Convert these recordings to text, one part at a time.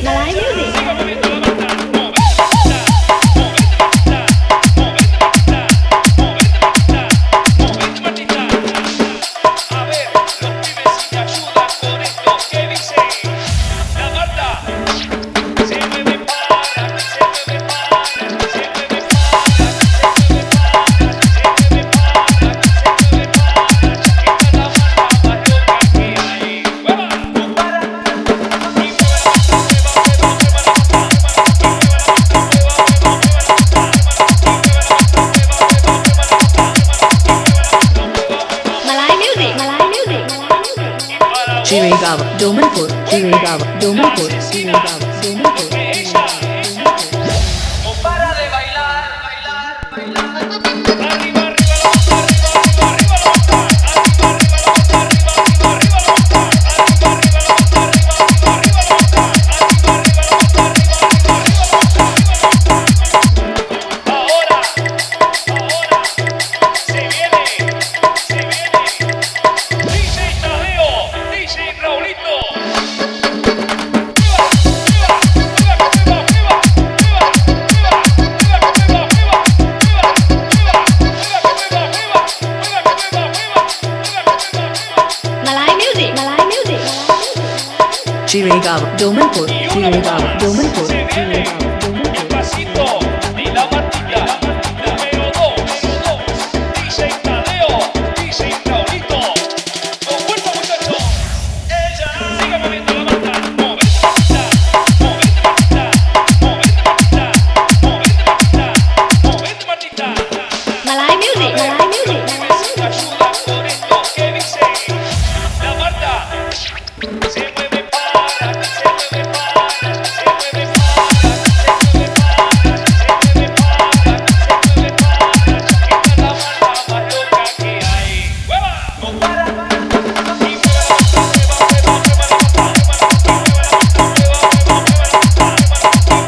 Malay music. Siga moviendo la banda. Movete, Martita. A ver, los pibes si te ayudan con esto. ¿Qué dice? La banda. Se mueve para, se mueve para, se mueve para, se mueve para, se mueve para, se mueve para. Esta es la banda más loca que hay. ¡Mueva! No para. Y mueva la banda, mueva la Malay music. Malay music. Chirigava, Domanpur, Chirigava, Domanpur, Chirigava, Domanpur. no para de bailar, bailar, bailar. Arriba, arriba la banda, arriba, arriba, arriba la banda. Arriba, arriba la banda, arriba, arriba, arriba la banda. Arriba, arriba la banda, arriba, arriba, arriba la banda. Arriba, arriba la banda, arriba, arriba, arriba la banda. Ahora, se viene. DJ Tadeo, DJ Raulito. Malay music. Malay music. Chirigava, Domanpur, Chirigava, Domanpur, Se viene Chirigava, el Domanpur. pasito y la Martita. Número 2, DJ Tadeo, DJ Raulito. Con fuerza, muchachos. Ella sigue moviendo la banda. Movete, Martita. Movete, Martita. Movete, Martita. Movete, Martita. Movete, Martita. Malay music. Malay Los music. pibes si te ayudan con esto. ¿Qué dice? La Marta se mueve para, se mueve para, se mueve para, se mueve para, se mueve para, se mueve para. Esta es la Marta más loca que hay. ¡Mueva! No para. Y mueva la banda, mueva la banda, mueva la banda, mueva la banda, mueva la banda, mueva la banda, mueva la banda, mueva la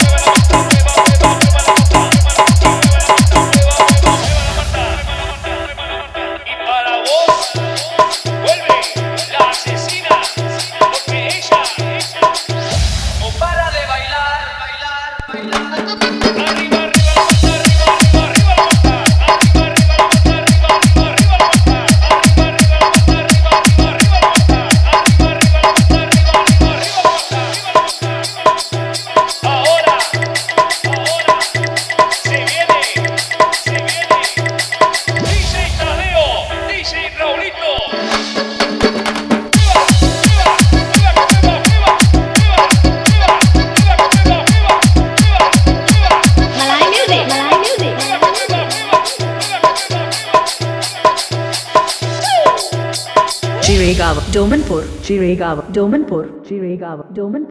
banda. Y para vos vuelve la asesina, porque ella no para de bailar, bailar, bailar. Arriba, arriba la banda, arriba, arriba, arriba la banda. Arriba, arriba la banda, arriba, arriba, arriba la banda. Arriba, arriba la banda, arriba, arriba, arriba la banda. Arriba, arriba la banda, arriba, arriba, arriba la banda. Ahora, se viene. DJ Tadeo, DJ Raulito. Malay music. Malay music. Chirigava, Domanpur, Chirigava, Domanpur, Chirigava, Domanpur.